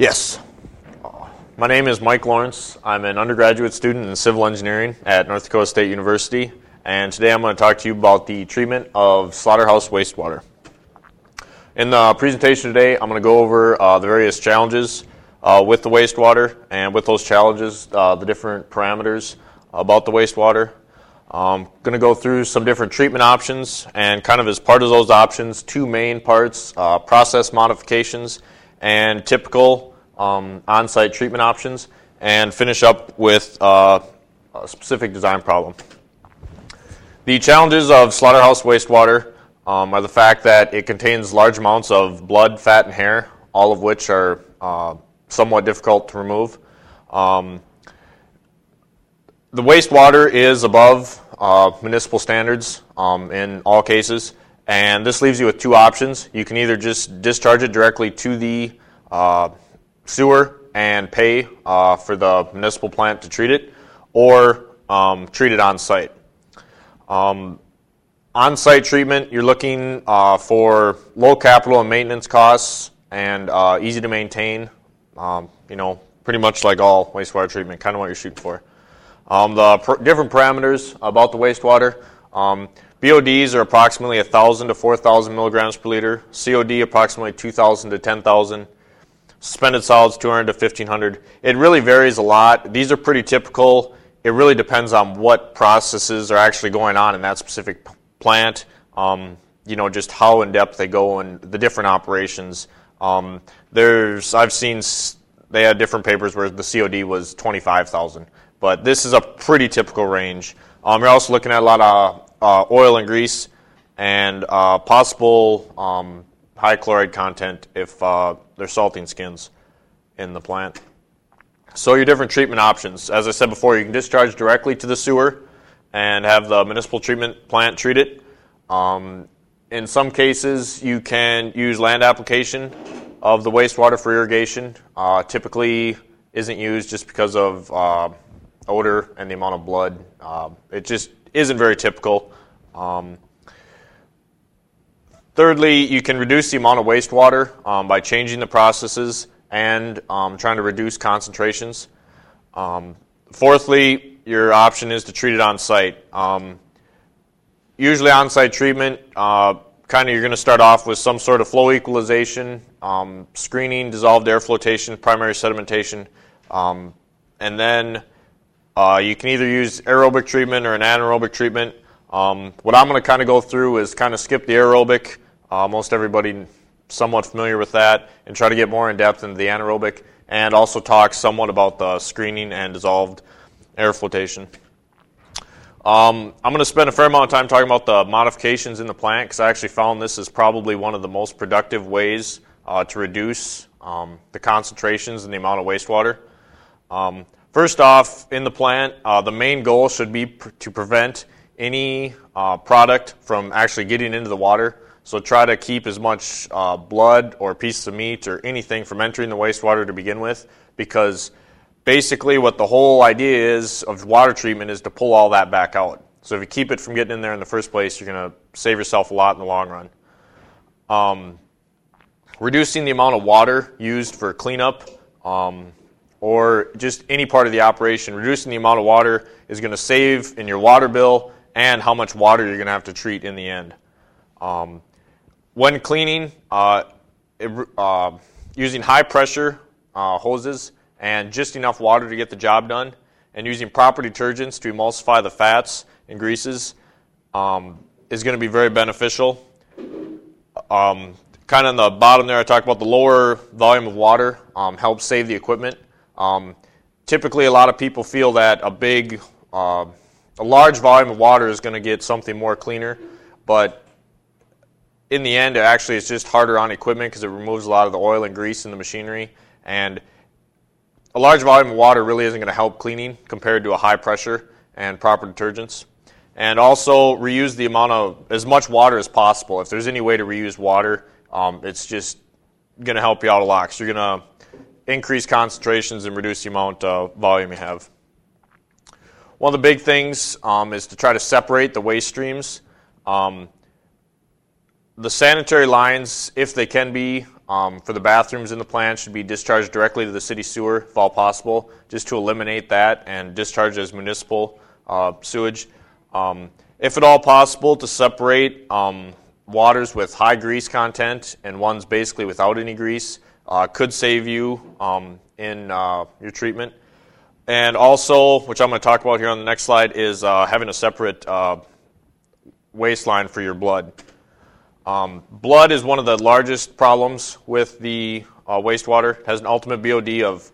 Yes. My name is Mike Lawrence. I'm an undergraduate student in civil engineering at North Dakota State University, and today I'm going to talk to you about the treatment of slaughterhouse wastewater. In the presentation today, I'm going to go over the various challenges with the wastewater, and with those challenges, the different parameters about the wastewater. I'm going to go through some different treatment options, and kind of as part of those options, two main parts, process modifications and typical on-site treatment options, and finish up with a specific design problem. The challenges of slaughterhouse wastewater are the fact that it contains large amounts of blood, fat, and hair, all of which are somewhat difficult to remove. The wastewater is above municipal standards in all cases, and this leaves you with two options. You can either just discharge it directly to the sewer and pay for the municipal plant to treat it, or treat it on site. On-site treatment, you're looking for low capital and maintenance costs and easy to maintain. Pretty much like all wastewater treatment, kind of what you're shooting for. The different parameters about the wastewater. BODs are approximately 1,000 to 4,000 milligrams per liter. COD approximately 2,000 to 10,000. Suspended solids 200 to 1,500. It really varies a lot. These are pretty typical. It really depends on what processes are actually going on in that specific plant. Just how in depth they go and the different operations. I've seen they had different papers where the COD was 25,000, but this is a pretty typical range. You're also looking at a lot of oil and grease and possible high chloride content if they're salting skins in the plant. So your different treatment options. As I said before, you can discharge directly to the sewer and have the municipal treatment plant treat it. In some cases, you can use land application of the wastewater for irrigation. Typically isn't used just because of odor and the amount of blood. It just isn't very typical. Thirdly, you can reduce the amount of wastewater by changing the processes and trying to reduce concentrations. Fourthly, your option is to treat it on site. Usually on-site treatment, you're going to start off with some sort of flow equalization, screening, dissolved air flotation, primary sedimentation, and then you can either use aerobic treatment or an anaerobic treatment. What I'm going to kind of go through is kind of skip the aerobic. Most everybody somewhat familiar with that, and try to get more in depth into the anaerobic, and also talk somewhat about the screening and dissolved air flotation. I'm going to spend a fair amount of time talking about the modifications in the plant, because I actually found this is probably one of the most productive ways to reduce the concentrations and the amount of wastewater. First off, in the plant, the main goal should be to prevent any product from actually getting into the water. So try to keep as much blood or pieces of meat or anything from entering the wastewater to begin with, because basically what the whole idea is of water treatment is to pull all that back out. So if you keep it from getting in there in the first place, you're going to save yourself a lot in the long run. Reducing the amount of water used for cleanup or just any part of the operation, reducing the amount of water is going to save in your water bill and how much water you're going to have to treat in the end. When cleaning, using high pressure hoses and just enough water to get the job done, and using proper detergents to emulsify the fats and greases is going to be very beneficial. Kind of on the bottom there, I talked about the lower volume of water helps save the equipment. Typically, a lot of people feel that a large volume of water is going to get something more cleaner, but in the end, actually, it's just harder on equipment because it removes a lot of the oil and grease in the machinery, and a large volume of water really isn't going to help cleaning compared to a high pressure and proper detergents. And also reuse the amount of as much water as possible. If there's any way to reuse water, it's just going to help you out a lot, because you're going to increase concentrations and reduce the amount of volume you have. One of the big things is to try to separate the waste streams. The sanitary lines, if they can be, for the bathrooms in the plant should be discharged directly to the city sewer if all possible, just to eliminate that and discharge as municipal sewage. If at all possible, to separate waters with high grease content and ones basically without any grease could save you in your treatment. And also, which I'm going to talk about here on the next slide, is having a separate waste line for your blood. Blood is one of the largest problems with the wastewater. It has an ultimate BOD of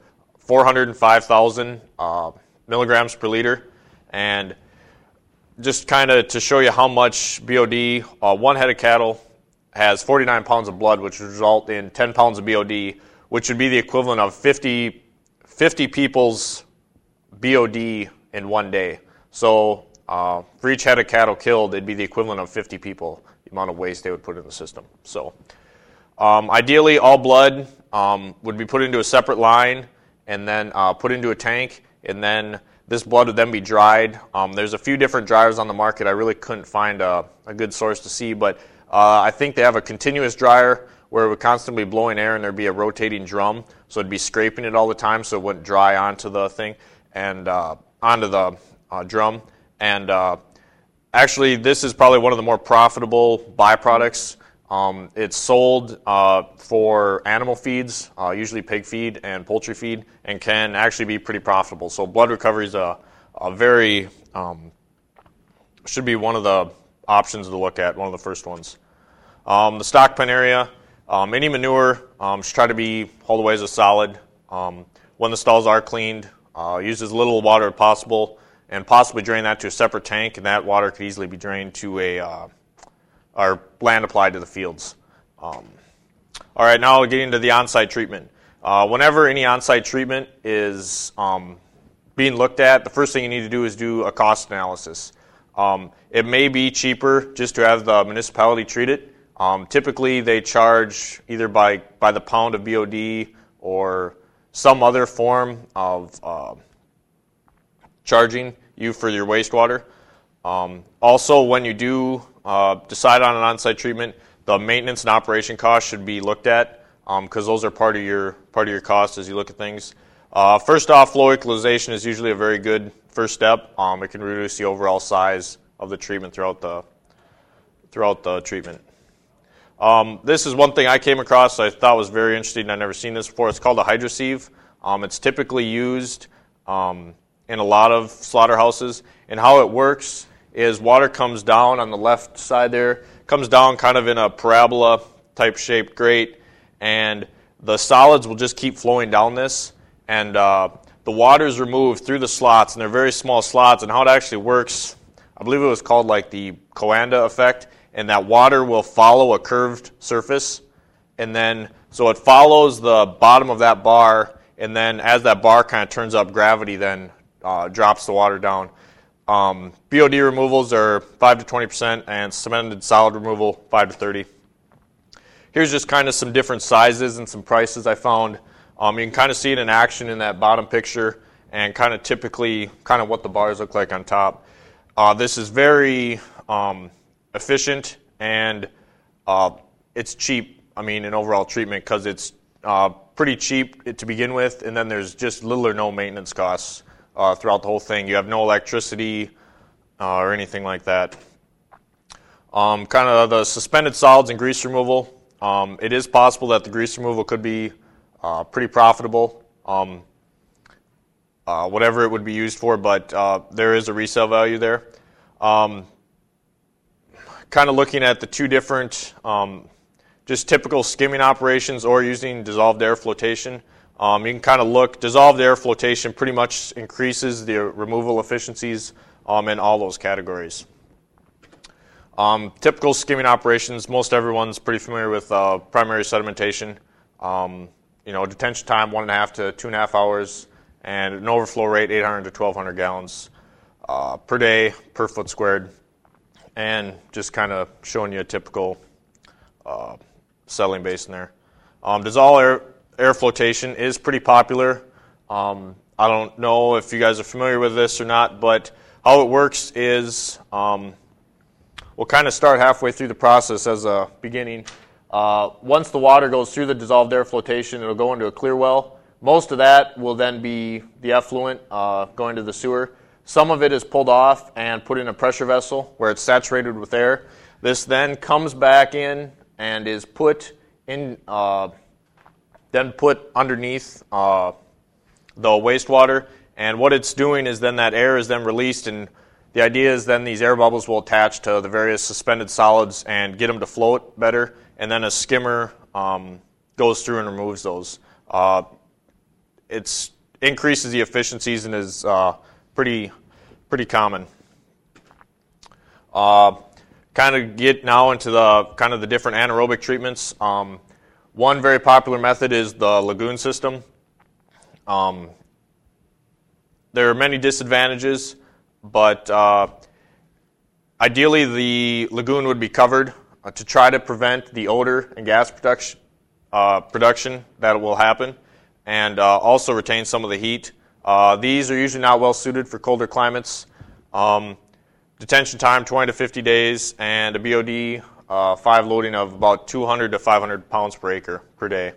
405,000 milligrams per liter. And just kind of to show you how much BOD, one head of cattle has 49 pounds of blood, which would result in 10 pounds of BOD, which would be the equivalent of 50 people's BOD in one day. So for each head of cattle killed, it'd be the equivalent of 50 people, the amount of waste they would put in the system. So ideally, all blood would be put into a separate line and then put into a tank, and then this blood would then be dried. There's a few different dryers on the market. I really couldn't find a good source to see, but I think they have a continuous dryer where it would constantly be blowing air and there'd be a rotating drum, so it'd be scraping it all the time so it wouldn't dry onto the thing and onto the drum. And actually, this is probably one of the more profitable byproducts. It's sold for animal feeds, usually pig feed and poultry feed, and can actually be pretty profitable. So blood recovery is a very, should be one of the options to look at, one of the first ones. The stock pen area, any manure should try to be hauled away as a solid. When the stalls are cleaned, use as little water as possible, and possibly drain that to a separate tank, and that water could easily be drained to or land applied to the fields. All right, now getting into the on-site treatment. Whenever any on-site treatment is being looked at, the first thing you need to do is do a cost analysis. It may be cheaper just to have the municipality treat it. Typically, they charge either by the pound of BOD or some other form of charging you for your wastewater. Also, when you do decide on an on-site treatment, the maintenance and operation costs should be looked at because those are part of your cost as you look at things. First off, flow equalization is usually a very good first step. It can reduce the overall size of the treatment throughout the treatment. This is one thing I came across I thought was very interesting. I've never seen this before. It's called a hydrosieve. It's typically used in a lot of slaughterhouses, and how it works is water comes down on the left side there, comes down kind of in a parabola type shaped grate, and the solids will just keep flowing down this, and the water is removed through the slots, and they're very small slots, and how it actually works, I believe it was called like the Coanda effect, and that water will follow a curved surface, and then so it follows the bottom of that bar, and then as that bar kind of turns up, gravity then drops the water down. BOD removals are 5 to 20%, and cemented solid removal 5 to 30%. Here's just kind of some different sizes and some prices I found. You can kind of see it in action in that bottom picture, and kind of typically kind of what the bars look like on top. This is very efficient, and it's cheap. I mean, in overall treatment, because it's pretty cheap to begin with, and then there's just little or no maintenance costs throughout the whole thing. You have no electricity or anything like that. Kind of the suspended solids and grease removal. It is possible that the grease removal could be pretty profitable, whatever it would be used for, but there is a resale value there. Kind of looking at the two different just typical skimming operations or using dissolved air flotation. You can kind of look, dissolved air flotation pretty much increases the removal efficiencies in all those categories. Typical skimming operations, most everyone's pretty familiar with primary sedimentation. Detention time 1.5 to 2.5 hours, and an overflow rate 800 to 1,200 gallons per day per foot squared, and just kind of showing you a typical settling basin there. Dissolved air flotation is pretty popular. I don't know if you guys are familiar with this or not, but how it works is we'll kind of start halfway through the process as a beginning. Once the water goes through the dissolved air flotation, it'll go into a clear well. Most of that will then be the effluent going to the sewer. Some of it is pulled off and put in a pressure vessel where it's saturated with air. This then comes back in and is put in, then put underneath the wastewater. And what it's doing is then that air is then released, and the idea is then these air bubbles will attach to the various suspended solids and get them to float better. And then a skimmer goes through and removes those. It increases the efficiencies and is pretty common. Kind of get now into the different anaerobic treatments. One very popular method is the lagoon system. There are many disadvantages, but ideally the lagoon would be covered to try to prevent the odor and gas production that will happen, and also retain some of the heat. These are usually not well suited for colder climates. Detention time 20 to 50 days, and a BOD 5 loading of about 200 to 500 pounds per acre per day.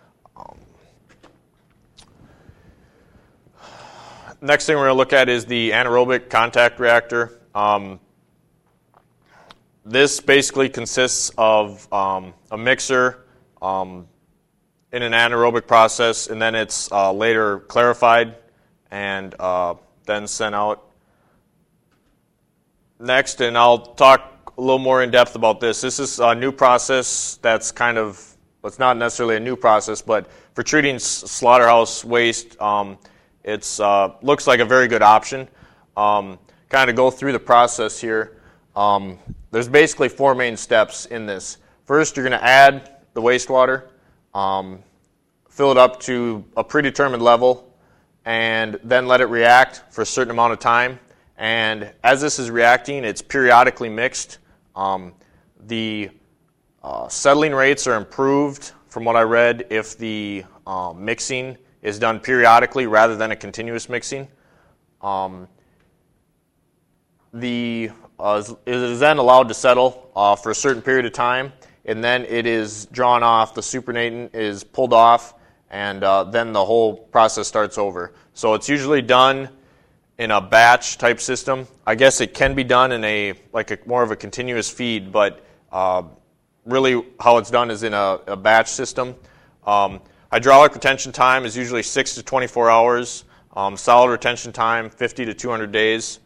Next thing we're going to look at is the anaerobic contact reactor. This basically consists of a mixer in an anaerobic process, and then it's later clarified and then sent out. Next, and I'll talk a little more in depth about this. This is a new process that's it's not necessarily a new process, but for treating slaughterhouse waste, it's looks like a very good option. Kind of go through the process here. There's basically 4 main steps in this. First, you're going to add the wastewater, fill it up to a predetermined level, and then let it react for a certain amount of time. And as this is reacting, it's periodically mixed. The settling rates are improved, from what I read, if the mixing is done periodically rather than a continuous mixing. It is then allowed to settle for a certain period of time, and then it is drawn off, the supernatant is pulled off, and then the whole process starts over. So it's usually done in a batch type system. I guess it can be done in more of a continuous feed, but really how it's done is in a batch system. Hydraulic retention time is usually 6 to 24 hours. Solid retention time, 50 to 200 days.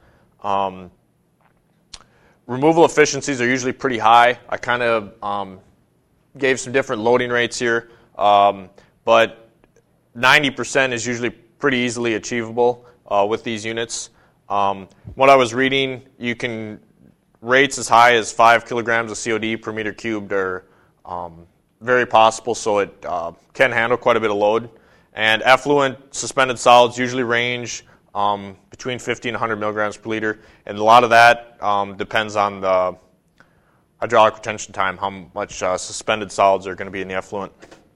Removal efficiencies are usually pretty high. I kind of gave some different loading rates here, but 90% is usually pretty easily achievable with these units. What I was reading, you can rates as high as 5 kilograms of COD per meter cubed are very possible, so it can handle quite a bit of load. And effluent suspended solids usually range between 50 and 100 milligrams per liter, and a lot of that depends on the hydraulic retention time, how much suspended solids are going to be in the effluent.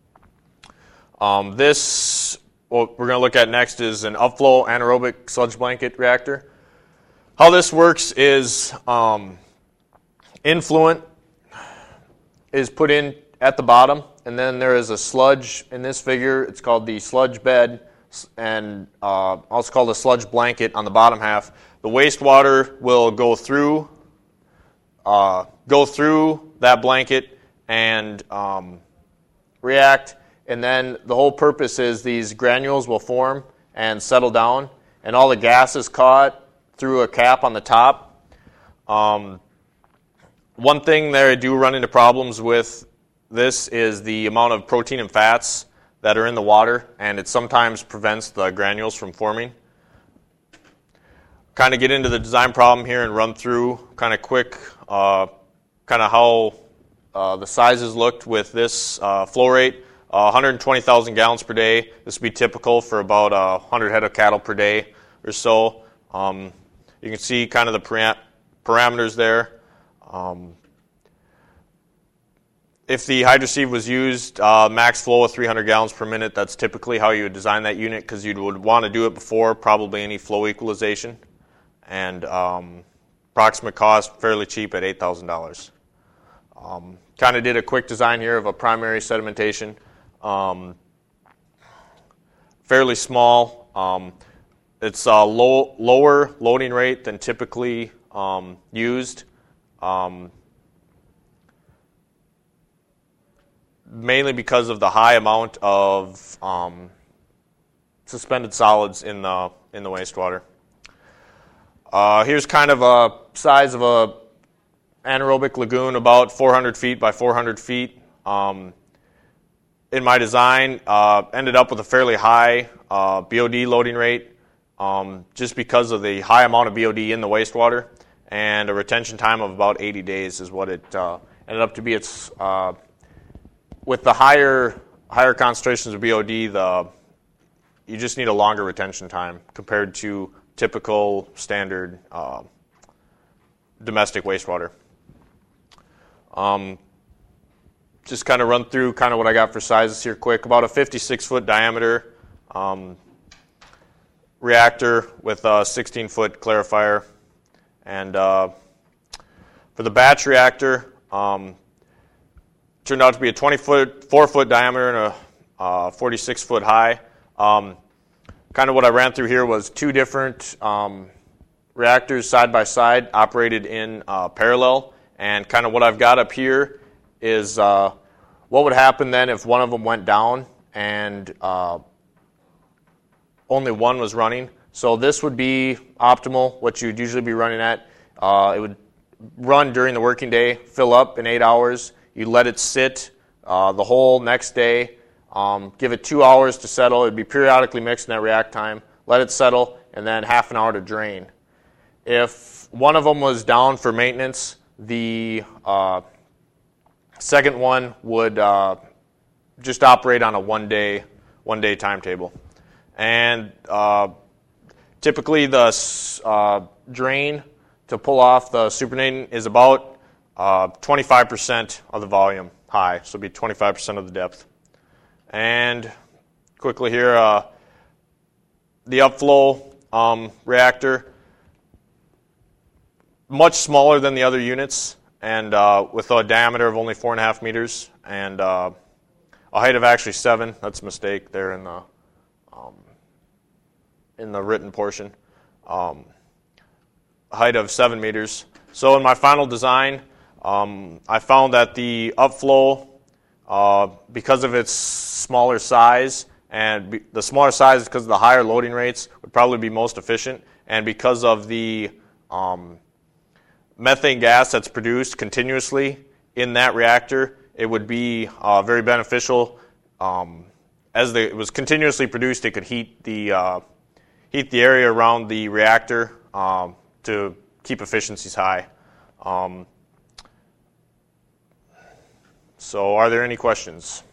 What we're going to look at next is an upflow anaerobic sludge blanket reactor. How this works is influent is put in at the bottom, and then there is a sludge in this figure. It's called the sludge bed, and also called a sludge blanket on the bottom half. The wastewater will go through that blanket and react. And then the whole purpose is these granules will form and settle down, and all the gas is caught through a cap on the top. One thing that I do run into problems with this is the amount of protein and fats that are in the water, and it sometimes prevents the granules from forming. Kind of get into the design problem here and run through kind of quick kind of how the sizes looked with this flow rate. 120,000 gallons per day. This would be typical for about 100 head of cattle per day or so. You can see kind of the parameters there. If the hydrosieve was used, max flow of 300 gallons per minute, that's typically how you would design that unit, because you would want to do it before probably any flow equalization. And approximate cost, fairly cheap at $8,000. Kind of did a quick design here of a primary sedimentation. Fairly small. It's a lower loading rate than typically used. Mainly because of the high amount of suspended solids in the wastewater. Here's kind of a size of a anaerobic lagoon, about 400 feet by 400 feet. In my design, ended up with a fairly high BOD loading rate, just because of the high amount of BOD in the wastewater, and a retention time of about 80 days is what it ended up to be. It's with the higher concentrations of BOD, you just need a longer retention time compared to typical standard domestic wastewater. Just kind of run through kind of what I got for sizes here quick. About a 56-foot diameter reactor with a 16-foot clarifier. And for the batch reactor, turned out to be a 24-foot diameter and a 46-foot high. Kind of what I ran through here was two different reactors side by side, operated in parallel. And kind of what I've got up here is what would happen then if one of them went down and only one was running. So this would be optimal, what you'd usually be running at. It would run during the working day, fill up in 8 hours. You let it sit the whole next day. Give it 2 hours to settle. It would be periodically mixed in that react time. Let it settle, and then half an hour to drain. If one of them was down for maintenance, the second one would just operate on a one-day timetable. And typically the drain to pull off the supernatant is about 25% of the volume high, so it'd be 25% of the depth. And quickly here, the upflow reactor, much smaller than the other units, and with a diameter of only 4.5 meters, and a height of actually 7. That's a mistake there in the written portion. A height of 7 meters. So in my final design, I found that the upflow, because of its smaller size, and the smaller size because of the higher loading rates, would probably be most efficient, and because of the methane gas that's produced continuously in that reactor, it would be very beneficial. As it was continuously produced, it could heat the area around the reactor to keep efficiencies high. So are there any questions?